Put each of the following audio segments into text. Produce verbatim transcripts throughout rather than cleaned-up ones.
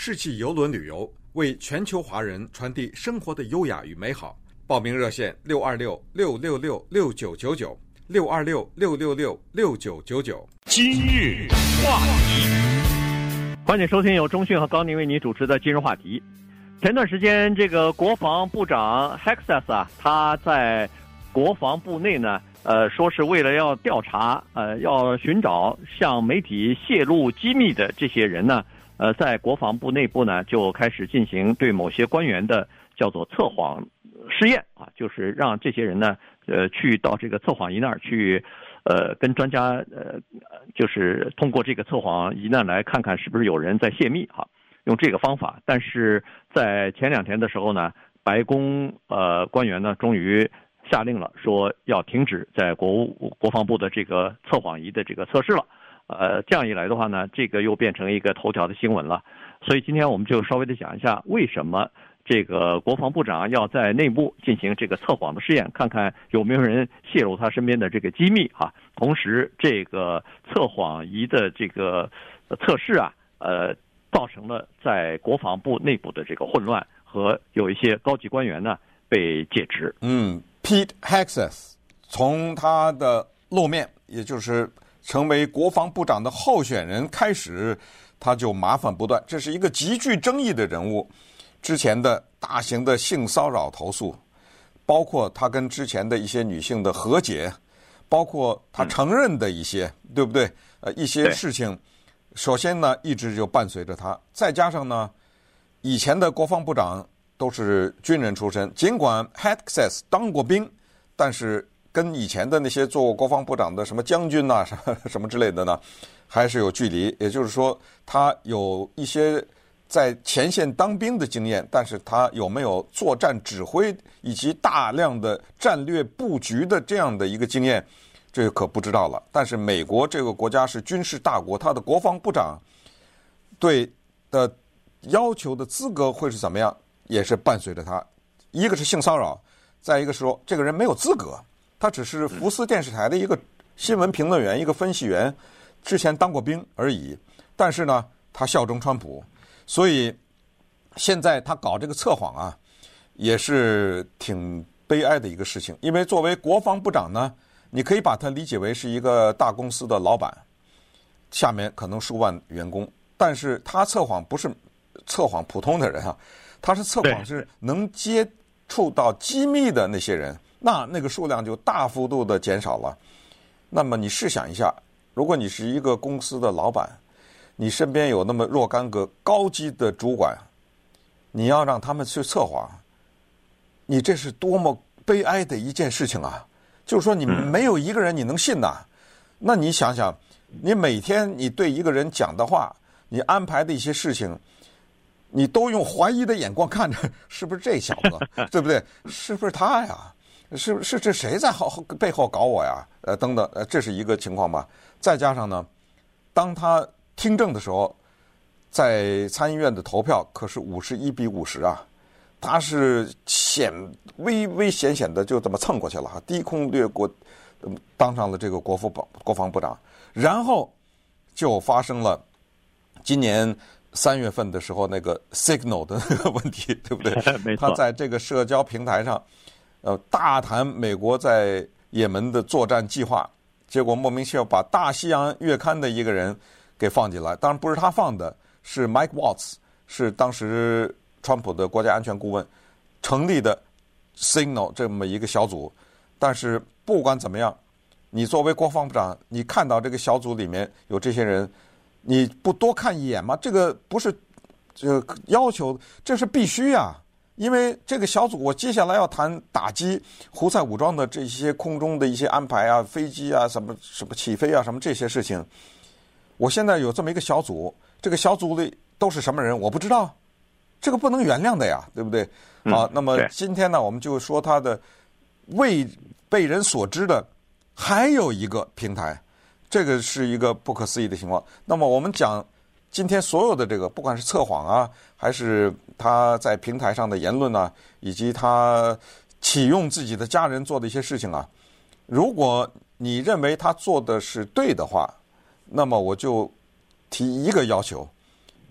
世纪邮轮旅游，为全球华人传递生活的优雅与美好。报名热线六二六六六六六九九九六二六六六六六九九九。 今日话题， 欢迎收听由中讯和高宁为您主持的今日话题。前段时间，这个国防部长 Hexas 啊，他在国防部内呢，呃，说是为了要调查，呃，要寻找向媒体泄露机密的这些人呢，呃，在国防部内部呢，就开始进行对某些官员的叫做测谎试验啊，就是让这些人呢，呃，去到这个测谎仪那儿去，呃，跟专家呃，就是通过这个测谎仪呢来看看是不是有人在泄密哈、啊，用这个方法。但是在前两天的时候呢，白宫呃官员呢终于下令了，说要停止在国务国防部的这个测谎仪的这个测试了。呃，这样一来的话呢，这个又变成一个头条的新闻了。所以今天我们就稍微的讲一下，为什么这个国防部长要在内部进行这个测谎的试验，看看有没有人泄露他身边的这个机密啊。同时，这个测谎仪的这个测试啊，呃，造成了在国防部内部的这个混乱，和有一些高级官员呢被解职。 嗯 ，Pete Hexas 从他的露面，也就是成为国防部长的候选人开始，他就麻烦不断。这是一个极具争议的人物。之前的大型的性骚扰投诉，包括他跟之前的一些女性的和解，包括他承认的一些，嗯、对不对？呃，一些事情，首先呢，一直就伴随着他。再加上呢，以前的国防部长都是军人出身，尽管 Hexas 当过兵，但是跟以前的那些做过国防部长的什么将军呐、啊、什么什么之类的呢，还是有距离。也就是说，他有一些在前线当兵的经验，但是他有没有作战指挥以及大量的战略布局的这样的一个经验，这个可不知道了。但是美国这个国家是军事大国，他的国防部长对的要求的资格会是怎么样，也是伴随着他。一个是性骚扰，再一个是说这个人没有资格，他只是福斯电视台的一个新闻评论员，一个分析员，之前当过兵而已。但是呢，他效忠川普。所以现在他搞这个测谎啊，也是挺悲哀的一个事情。因为作为国防部长呢，你可以把他理解为是一个大公司的老板，下面可能数万员工，但是他测谎不是测谎普通的人啊，他是测谎是能接触到机密的那些人，那那个数量就大幅度的减少了。那么你试想一下，如果你是一个公司的老板，你身边有那么若干个高级的主管，你要让他们去测谎，你这是多么悲哀的一件事情啊！就是说你没有一个人你能信呐。那你想想，你每天你对一个人讲的话，你安排的一些事情，你都用怀疑的眼光看着，是不是这小子，对不对？是不是他呀？是是这谁在后背后搞我呀？呃，等等，呃，这是一个情况吧。再加上呢，当他听证的时候，在参议院的投票可是五十一比五十啊，他是险危危险险的就这么蹭过去了，低空掠过，当上了这个国防部国防部长。然后就发生了今年三月份的时候那个 Signal 的那个问题，对不对？他在这个社交平台上，呃，大谈美国在也门的作战计划，结果莫名其妙把大西洋月刊的一个人给放进来，当然不是他放的，是 Mike Waltz， 是当时川普的国家安全顾问成立的 Signal 这么一个小组。但是不管怎么样，你作为国防部长，你看到这个小组里面有这些人，你不多看一眼吗？这个不是这个要求，这是必须啊！因为这个小组，我接下来要谈打击胡塞武装的这些空中的一些安排啊，飞机啊，什么什么起飞啊，什么这些事情。我现在有这么一个小组，这个小组里都是什么人我不知道，这个不能原谅的呀，对不对？好，那么今天呢，我们就说他的未被人所知的还有一个平台，这个是一个不可思议的情况。那么我们讲今天所有的这个，不管是测谎啊，还是他在平台上的言论啊，以及他启用自己的家人做的一些事情啊，如果你认为他做的是对的话，那么我就提一个要求，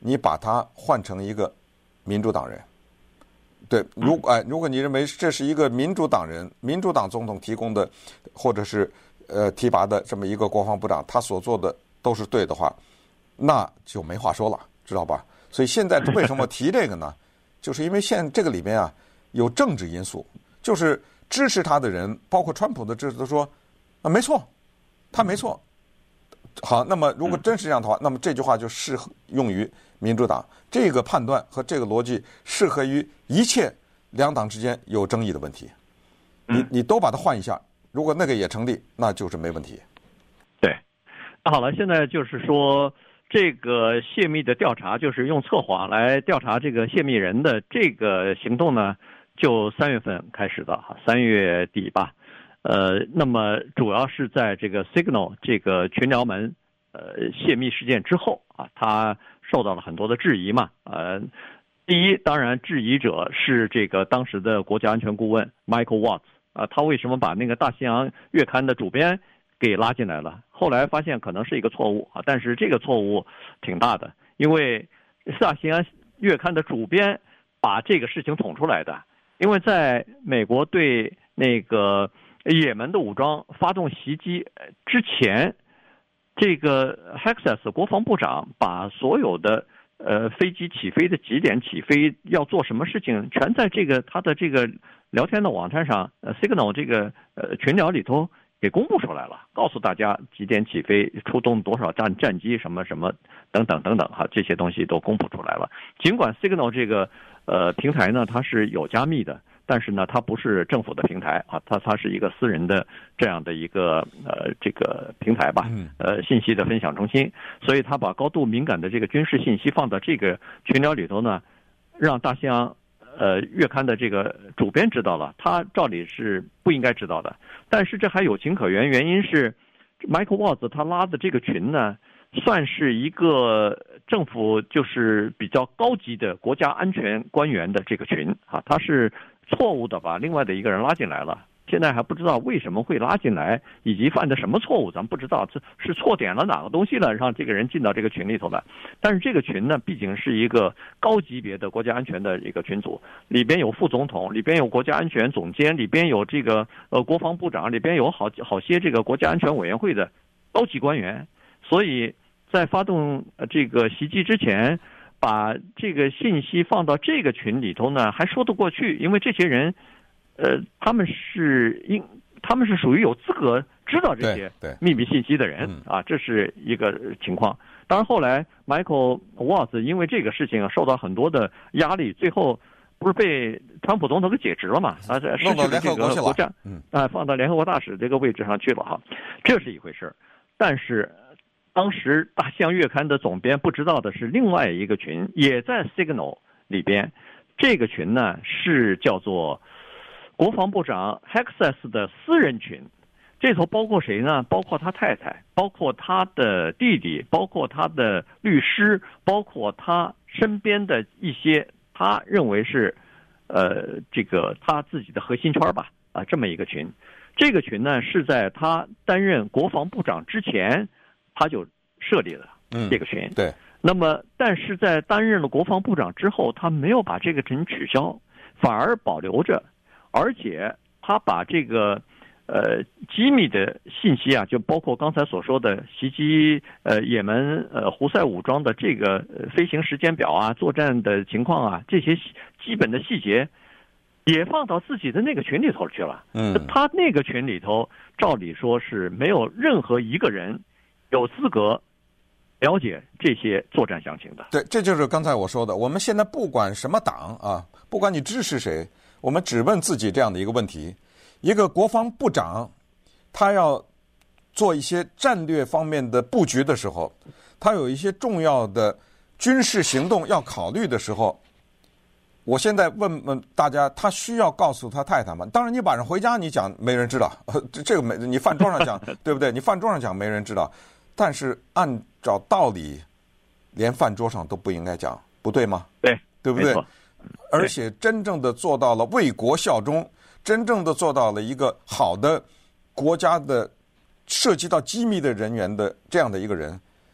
你把他换成一个民主党人。对，如果哎，如果你认为这是一个民主党人、民主党总统提供的，或者是呃提拔的这么一个国防部长，他所做的都是对的话，那就没话说了，知道吧？所以现在为什么提这个呢？就是因为现这个里面啊有政治因素，就是支持他的人，包括川普的支持都说啊没错，他没错。好，那么如果真是这样的话，那么这句话就适用于民主党。这个判断和这个逻辑适合于一切两党之间有争议的问题。你你都把它换一下，如果那个也成立，那就是没问题。 对，那好了，现在就是说这个泄密的调查，就是用测谎来调查这个泄密人的这个行动呢，就三月份开始的哈，三月底吧。呃，那么主要是在这个 Signal 这个群聊门呃泄密事件之后啊，它受到了很多的质疑嘛。呃，第一，当然质疑者是这个当时的国家安全顾问 Michael Waltz 啊，他为什么把那个大西洋月刊的主编给拉进来了？后来发现可能是一个错误啊，但是这个错误挺大的，因为大西洋月刊的主编把这个事情捅出来的，因为在美国对那个也门的武装发动袭击之前，这个 Hexas 国防部长把所有的呃飞机起飞的几点起飞要做什么事情，全在这个他的这个聊天的网站上，呃 Signal 这个呃群聊里头给公布出来了，告诉大家几点起飞，出动多少战战机，什么什么等等等等哈，这些东西都公布出来了。尽管 Signal 这个呃平台呢，它是有加密的。但是呢，它不是政府的平台啊，它它是一个私人的这样的一个呃这个平台吧，呃信息的分享中心，所以它把高度敏感的这个军事信息放到这个群聊里头呢，让大西洋呃月刊的这个主编知道了，他照理是不应该知道的，但是这还有情可原，原因是 Michael Waltz 他拉的这个群呢，算是一个政府就是比较高级的国家安全官员的这个群啊，他是错误的把另外的一个人拉进来了，现在还不知道为什么会拉进来，以及犯的什么错误，咱们不知道，这是错点了哪个东西了，让这个人进到这个群里头了。但是这个群呢，毕竟是一个高级别的国家安全的一个群组，里边有副总统，里边有国家安全总监，里边有这个呃国防部长，里边有好好些这个国家安全委员会的高级官员，所以在发动这个袭击之前，把这个信息放到这个群里头呢，还说得过去，因为这些人，呃，他们是应，他们是属于有资格知道这些秘密信息的人啊，这是一个情况。当然后来 Michael Waltz 因为这个事情受到很多的压力，最后不是被川普总统给解职了嘛？啊，失去了这个国家，啊，放到联合国大使这个位置上去了哈，这是一回事。但是当时大西洋月刊的总编不知道的是，另外一个群也在 Signal 里边，这个群呢是叫做国防部长 Hexas 的私人群，这头包括谁呢？包括他太太，包括他的弟弟，包括他的律师，包括他身边的一些他认为是呃这个他自己的核心圈吧，啊，这么一个群。这个群呢是在他担任国防部长之前他就设立了这个群， 嗯，对。 那么，但是在担任了国防部长之后，他没有把这个群取消，反而保留着，而且他把这个呃机密的信息啊，就包括刚才所说的袭击呃也门呃胡塞武装的这个飞行时间表啊、作战的情况啊，这些基本的细节，也放到自己的那个群里头去了。 嗯， 他那个群里头，照理说是没有任何一个人有资格了解这些作战详情的。 对，这就是刚才我说的，我们现在不管什么党啊，不管你支持谁，我们只问自己这样的一个问题：一个国防部长，他要做一些战略方面的布局的时候，他有一些重要的军事行动要考虑的时候，我现在问问大家，他需要告诉他太太吗？当然，你晚上回家你讲没人知道，这这个没你饭桌上讲对不对？你饭桌上讲没人知道，但是按照道理，连饭桌上都不应该讲，不对吗？ 对， 对不对？而且真正的做到了为国效忠，真正的做到了一个好的国家的涉及到机密的人员的这样的一个人，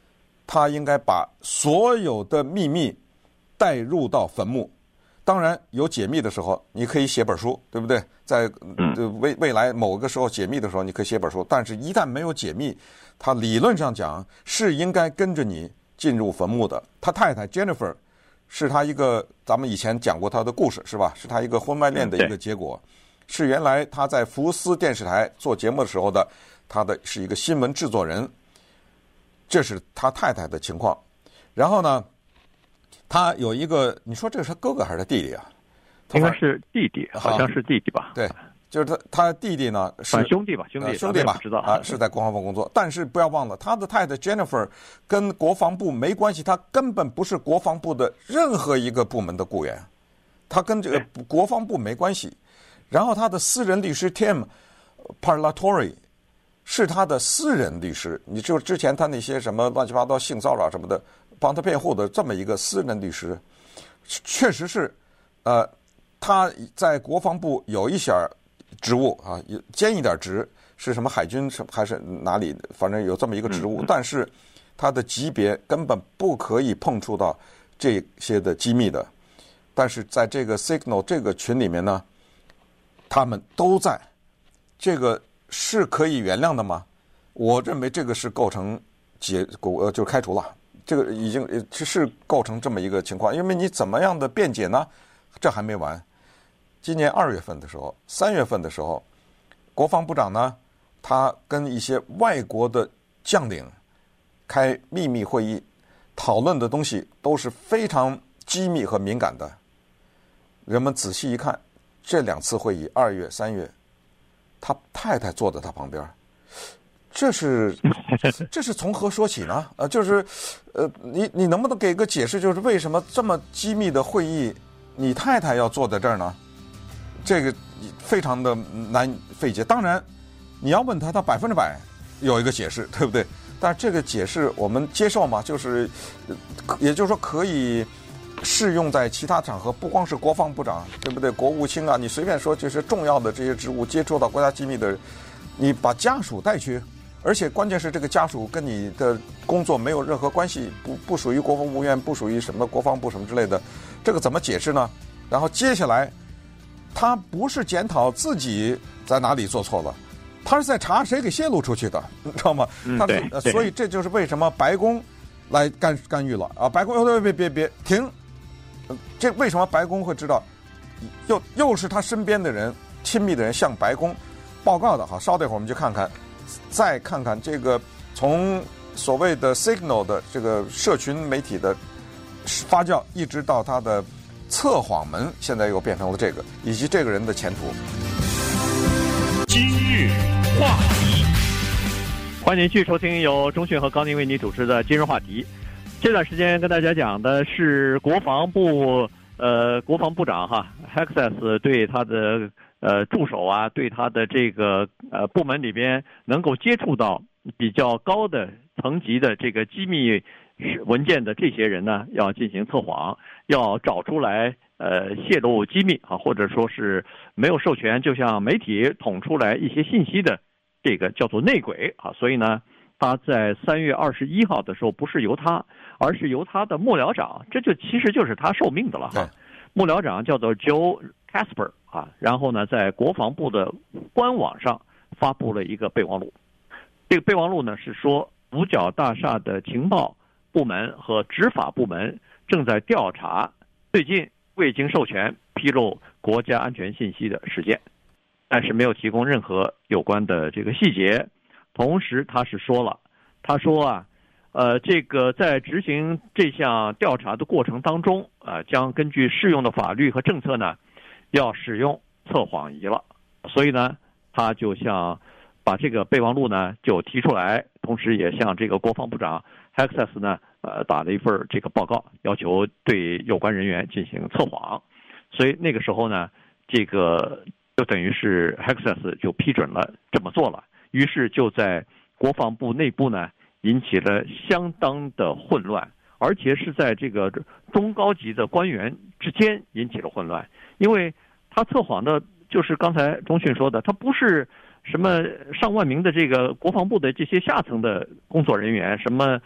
他应该把所有的秘密带入到坟墓。当然有解密的时候，你可以写本书，对不对？在未未来某个时候解密的时候，你可以写本书。但是，一旦没有解密，他理论上讲是应该跟着你进入坟墓的。他太太 Jennifer 是他一个，咱们以前讲过他的故事，是吧？是他一个婚外恋的一个结果。是原来他在福斯电视台做节目的时候的，他的是一个新闻制作人。这是他太太的情况。然后呢，他有一个，你说这是他哥哥还是他弟弟啊？ 应该是弟弟，好像是弟弟吧？ 对，就是他，他弟弟呢是兄弟吧，兄弟， 呃、兄弟吧， 知道啊，是在国防部工作。但是不要忘了，他的太太 Jennifer 跟国防部没关系，他根本不是国防部的任何一个部门的雇员，他跟这个国防部没关系。然后他的私人律师 Tim Parlatori 是他的私人律师，你就之前他那些什么乱七八糟性骚扰什么的，帮他辩护的这么一个私人律师，确实是，呃，他在国防部有一些职务啊，兼一点职，是什么海军什么还是哪里，反正有这么一个职务，但是他的级别根本不可以碰触到这些的机密的。但是在这个 Signal 这个群里面呢，他们都在，这个是可以原谅的吗？我认为这个是构成解呃就开除了，这个已经是构成这么一个情况，因为你怎么样的辩解呢？这还没完。今年二月份的时候，三月份的时候，国防部长呢，他跟一些外国的将领开秘密会议，讨论的东西都是非常机密和敏感的。人们仔细一看，这两次会议，二月、三月，他太太坐在他旁边，这是这是从何说起呢？呃，就是，呃，你你能不能给个解释？就是为什么这么机密的会议，你太太要坐在这儿呢？这个非常的难费解。当然，你要问他，他百分之百有一个解释，对不对？但是这个解释我们接受吗？就是，也就是说可以适用在其他场合，不光是国防部长，对不对？国务卿啊，你随便说，就是重要的这些职务接触到国家机密的，你把家属带去，而且关键是这个家属跟你的工作没有任何关系，不不属于国防务院，不属于什么国防部什么之类的，这个怎么解释呢？然后接下来，他不是检讨自己在哪里做错了，他是在查谁给泄露出去的，你知道吗？ 嗯、 他对， 所以这就是为什么白宫来干干预了啊！白宫别别别别停。这为什么白宫会知道？又又是他身边的人、亲密的人向白宫报告的。好，稍等一会儿我们就看看，再看看这个从所谓的 Signal 的这个社群媒体的发酵，一直到他的测谎门，现在又变成了这个，以及这个人的前途。 今日话题， 欢迎继续收听由钟迅和高宁为你主持的今日话题。这段时间跟大家讲的是国防部呃国防部长哈 Hexas 对他的呃助手啊，对他的这个呃部门里边能够接触到比较高的层级的这个机密文件的这些人呢，要进行测谎，要找出来呃泄露机密啊，或者说是没有授权就向媒体捅出来一些信息的，这个叫做内鬼啊。所以呢，他在三月二十一号的时候，不是由他，而是由他的幕僚长，这就其实就是他受命的了哈。幕僚长叫做 Joe Casper 啊，然后呢，在国防部的官网上发布了一个备忘录。这个备忘录呢是说，五角大厦的情报部门和执法部门正在调查最近未经授权披露国家安全信息的事件，但是没有提供任何有关的这个细节。同时，他是说了，他说啊，呃，这个在执行这项调查的过程当中，啊，将根据适用的法律和政策呢，要使用测谎仪了。所以呢，他就向把这个备忘录呢就提出来，同时也向这个国防部长 Hexas 呢，呃，打了一份这个报告，要求对有关人员进行测谎。所以那个时候呢，这个就等于是 Hexas 就批准了这么做了。于是就在国防部内部呢，引起了相当的混乱，而且是在这个中高级的官员之间引起了混乱。因为他测谎的，就是刚才钟迅说的，他不是什么上万名的这个国防部的这些下层的工作人员，什么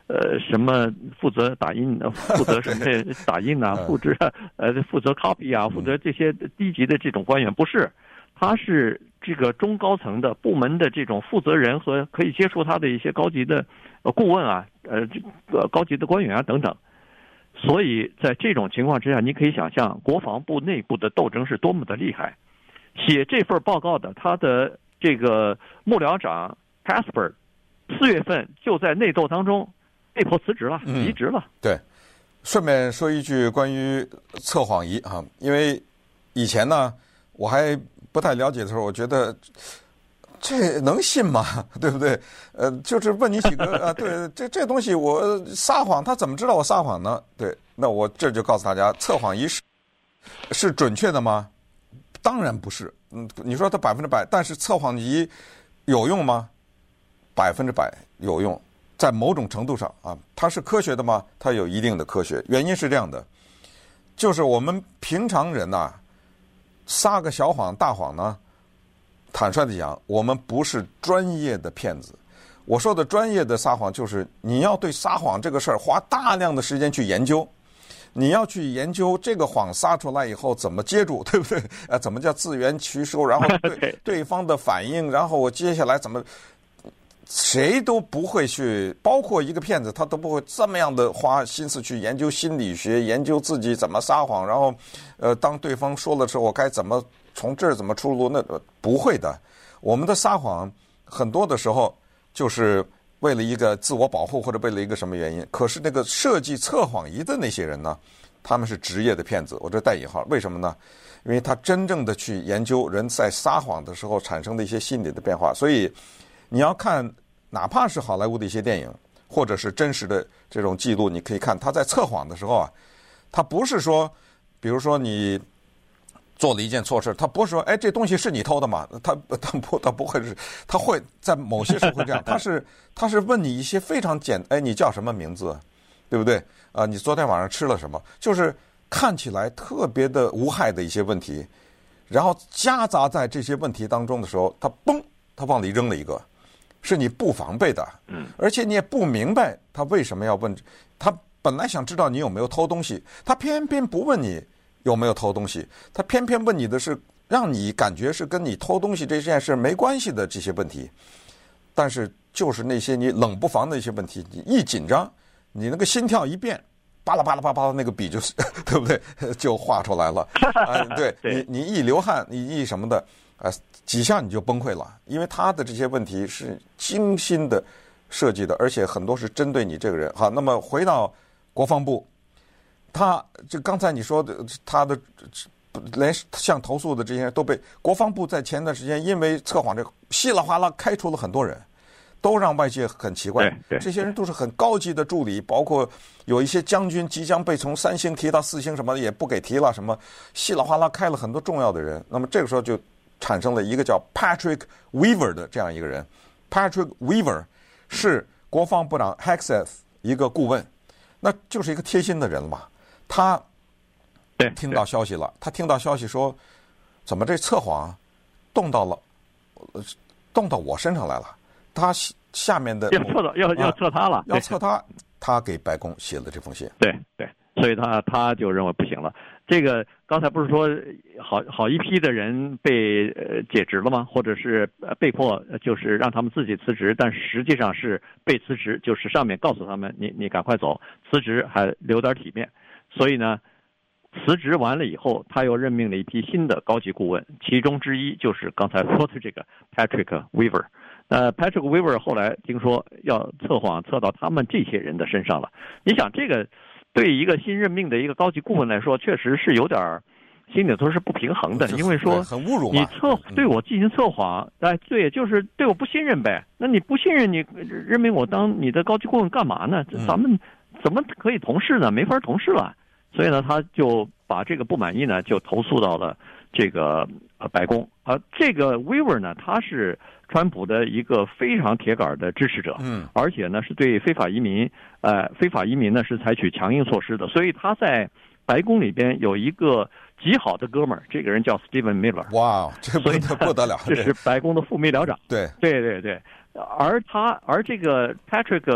呃什么负责打印，负责什么打印啊，负责呃负责 copy 啊，负责这些低级的这种官员，不是，他是这个中高层的部门的这种负责人和可以接触他的一些高级的顾问啊，呃这个高级的官员啊等等。所以在这种情况之下，你可以想象国防部内部的斗争是多么的厉害。写这份报告的他的这个幕僚长 Casper， 四月份就在内斗当中被迫辞职了，离职了。 嗯、对，顺便说一句关于测谎仪啊，因为以前呢我还不太了解的时候，我觉得这能信吗？对不对？呃，就是问你几个啊，对，这这东西我撒谎，他怎么知道我撒谎呢？对，那我这就告诉大家，测谎仪是是准确的吗？当然不是。嗯，你说它百分之百，但是测谎仪有用吗？百分之百有用，在某种程度上啊，它是科学的吗？它有一定的科学。原因是这样的，就是我们平常人呐、啊，撒个小谎大谎呢，坦率的讲，我们不是专业的骗子。我说的专业的撒谎，就是你要对撒谎这个事儿花大量的时间去研究。你要去研究这个谎撒出来以后怎么接住，对不对？呃，怎么叫自圆其说，然后对对方的反应，然后我接下来怎么，谁都不会去，包括一个骗子，他都不会这么样的花心思去研究心理学，研究自己怎么撒谎，然后，呃，当对方说了之后，我该怎么从这儿怎么出路？那不会的。我们的撒谎很多的时候就是为了一个自我保护，或者为了一个什么原因。可是那个设计测谎仪的那些人呢，他们是职业的骗子，我这带引号。为什么呢？因为他真正的去研究人在撒谎的时候产生的一些心理的变化。所以你要看，哪怕是好莱坞的一些电影，或者是真实的这种记录，你可以看他在测谎的时候啊，他不是说，比如说你做了一件错事，他不是说，哎，这东西是你偷的吗？他他不他不会是，他会在某些时候会这样，他是他是问你一些非常简，哎，你叫什么名字，对不对？啊、呃，你昨天晚上吃了什么？就是看起来特别的无害的一些问题，然后夹杂在这些问题当中的时候，他嘣，他往里扔了一个，是你不防备的，嗯，而且你也不明白他为什么要问，他本来想知道你有没有偷东西，他偏偏不问你有没有偷东西，他偏偏问你的是让你感觉是跟你偷东西这件事没关系的这些问题，但是就是那些你冷不防的一些问题，你一紧张，你那个心跳一变，巴拉巴拉巴拉，那个笔就是对不对，就画出来了。啊、对你你一流汗，你一什么的，啊、呃，几下你就崩溃了，因为他的这些问题是精心的设计的，而且很多是针对你这个人。好，那么回到国防部。他就刚才你说的，他的连向投诉的这些人都被国防部在前段时间因为测谎这个稀里哗啦开除了很多人，都让外界很奇怪。这些人都是很高级的助理，包括有一些将军即将被从三星提到四星，什么也不给提了，什么稀里哗啦开了很多重要的人。那么这个时候就产生了一个叫 Patrick Weaver 的这样一个人。Patrick Weaver 是国防部长 Hegseth 一个顾问，那就是一个贴心的人了嘛。他听到消息了，他听到消息说，怎么这测谎动到了，动到我身上来了？他下面的要测到要要测他了， 要测他，他给白宫写了这封信。 对对，所以他他就认为不行了。这个刚才不是说好好一批的人被呃解职了吗？或者是被迫就是让他们自己辞职，但实际上是被辞职，就是上面告诉他们你你赶快走，辞职还留点体面。所以呢，辞职完了以后，他又任命了一批新的高级顾问，其中之一就是刚才说的这个 Patrick Weaver。呃 ，Patrick Weaver 后来听说要测谎测到他们这些人的身上了。你想，这个对一个新任命的一个高级顾问来说，确实是有点心里头是不平衡的，因为说很侮辱嘛， 你测对我进行测谎，哎，对，就是对我不信任呗。那你不信任，你任命我当你的高级顾问干嘛呢？咱们怎么可以同事呢？没法同事了。所以呢，他就把这个不满意呢，就投诉到了这个呃白宫。而、呃、这个 Weaver 呢，他是川普的一个非常铁杆的支持者，嗯，而且呢是对非法移民，呃，非法移民呢是采取强硬措施的。所以他在白宫里边有一个极好的哥们儿，这个人叫 Stephen Miller。 哇，这不不得了！ 这是白宫的副秘书长。 对， 对对对。而他，而这个 Patrick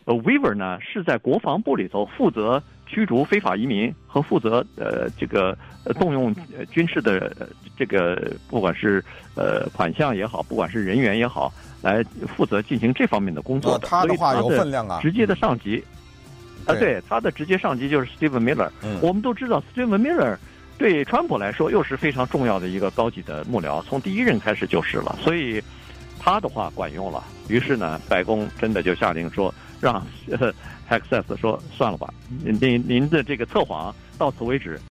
呃 Weaver 呢是在国防部里头负责驱逐非法移民和负责呃这个呃动用呃军事的、呃、这个不管是呃款项也好，不管是人员也好，来负责进行这方面的工作的。 哦、他的话有分量啊， 直接的上级。啊，对，他的直接上级就是 Stephen Miller。嗯，我们都知道 Stephen Miller 对川普来说又是非常重要的一个高级的幕僚，从第一任开始就是了，所以他的话管用了。于是呢，白宫真的就下令说，让呃 Hexas 说算了吧，您您的这个测谎到此为止。